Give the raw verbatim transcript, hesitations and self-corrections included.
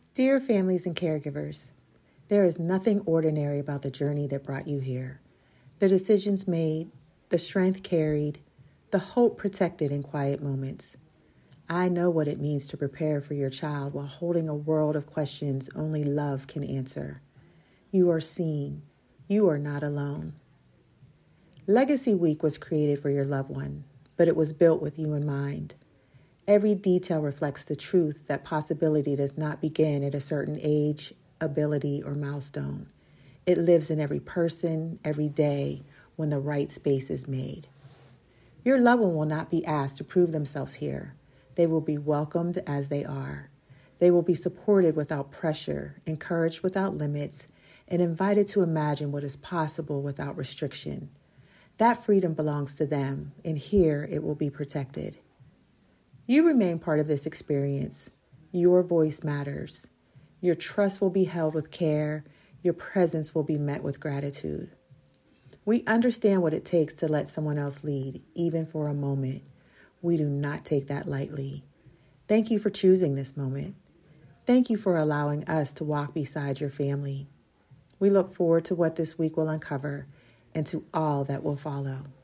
Dear families and caregivers, there is nothing ordinary about the journey that brought you here. The decisions made, the strength carried, the hope protected in quiet moments. I know what it means to prepare for your child while holding a world of questions only love can answer. You are seen. You are not alone. Legacy Week was created for your loved one, but it was built with you in mind. Every detail reflects the truth that possibility does not begin at a certain age, ability, or milestone. It lives in every person, every day, when the right space is made. Your loved one will not be asked to prove themselves here. They will be welcomed as they are. They will be supported without pressure, encouraged without limits, and invited to imagine what is possible without restriction. That freedom belongs to them, and here it will be protected. You remain part of this experience. Your voice matters. Your trust will be held with care. Your presence will be met with gratitude. We understand what it takes to let someone else lead, even for a moment. We do not take that lightly. Thank you for choosing this moment. Thank you for allowing us to walk beside your family. We look forward to what this week will uncover and to all that will follow.